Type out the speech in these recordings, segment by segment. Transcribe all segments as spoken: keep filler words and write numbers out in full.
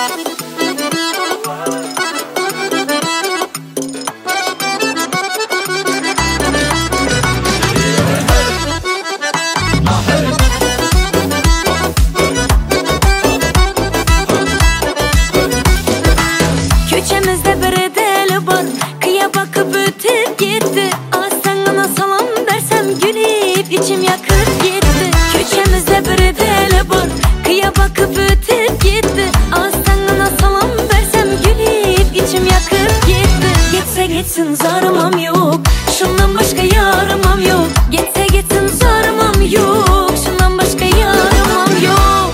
Köçemizde bir deli var, kıya bakıp ötüp gitti. Az sana salam dersem gülüp içim yakıp gitti. Köçemizde bir deli var, kıya bakıp ötüp gitti. Az sana salam dersem gülüp içim yakıp gitti. Gitse gitsin zarmam yok, şundan başka yaramam yok. Gitse gitsin zarmam yok, şundan başka yaramam yok.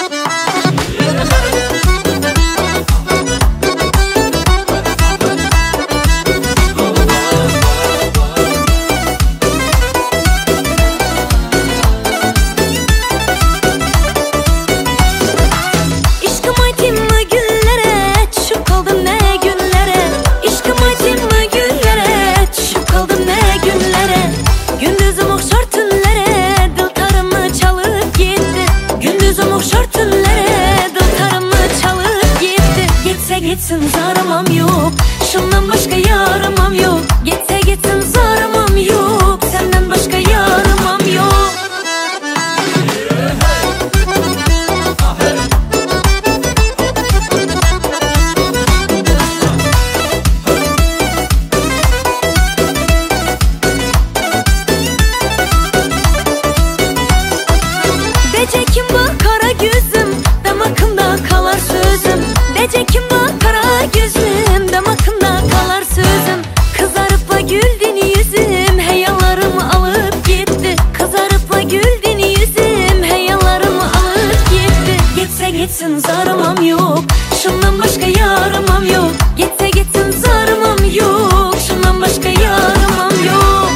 Gitsin zaramam yok, şundan başka yaramam yok. Gitse gitsin zaramam yok, senden başka yaramam yok. Dece kim bak kara gözüm, damakımda kalar sözüm. Dece kim bak gözüm, damakımda kalar sözüm. Kızarıp da güldün yüzüm, heyalarımı alıp gitti. Kızarıp da güldün yüzüm, heyalarımı alıp gitti. Gitse gitsin zaramam yok, şundan başka yaramam yok. Gitse gitsin zaramam yok, şundan başka yaramam yok.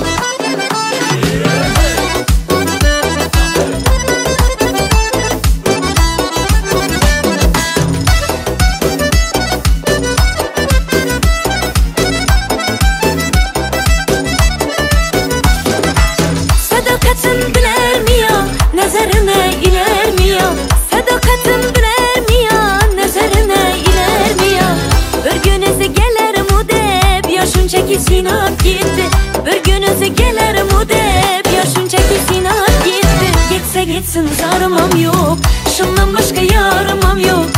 Sadakatin biler mi ya, nazarına iler mi ya? Sadakatin biler mi ya, nazarına iler mi ya? Bir günüzü gelir mu dep, yaşın çekip sinap gitti. Bir günüzü gelir mu dep, yaşın çekip sinap gitti. Gitse gitsin zaramam yok, şundan başka yaramam yok.